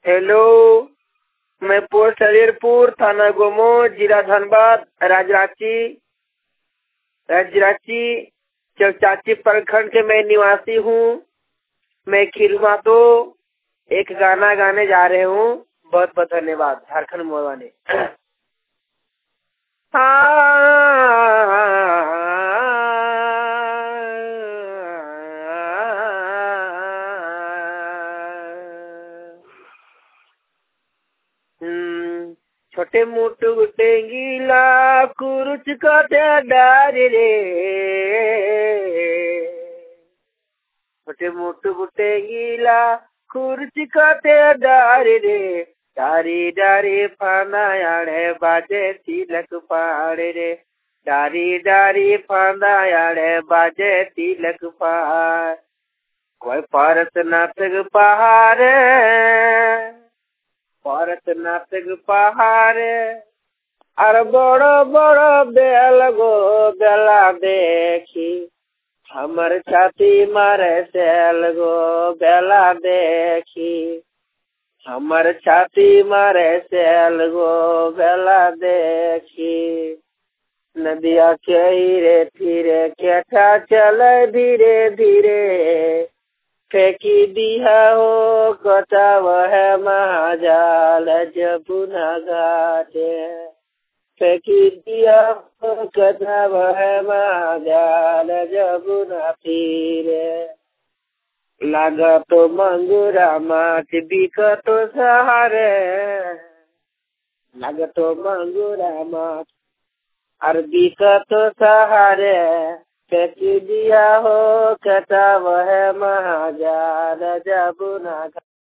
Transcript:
Hello, मैं post Hariharpur, थाना गोमो, जिला धनबाद, राज्य रांची चौचाची प्रखंड के मैं निवासी हूँ। मैं खिलवा तो एक गाना गाने जा रहे हूँ। बहुत बहुत धन्यवाद। झारखंड मोरवाने। छोटे मोटू गुटेंगीला कुरुच कटे डारे रे, छोटे मोटू गुटेंगीला कुरुच कटे डारे रे, डारी डारी फाना याड़े बाजे तिलक पाड़े रे, डारी डारी फाना याड़े बाजे तिलक पाड़। कोई पारस नाथक पहाड़, भारत नाटक पहाड़, अरे बड़ो बड़ो बेल गो बेला देखी, हमर छाती मारे सेल गो बेला देखी, हमर छाती मारे सेल गो बेला देखी। नदिया के रे फिरे केठा चले धीरे धीरे, फेंकी दिया हो कटाव है महाजाल जमुना घाटे, फेंकी दिया हो कटाव है महाजाल जमुना तीरे। लागा तो मंगूरा माछ बिका तो सहारे, लागा तो मंगूरा माछ और बिका तो सहारे, फेंकी दिया हो कटाव है महाजाल जमुना।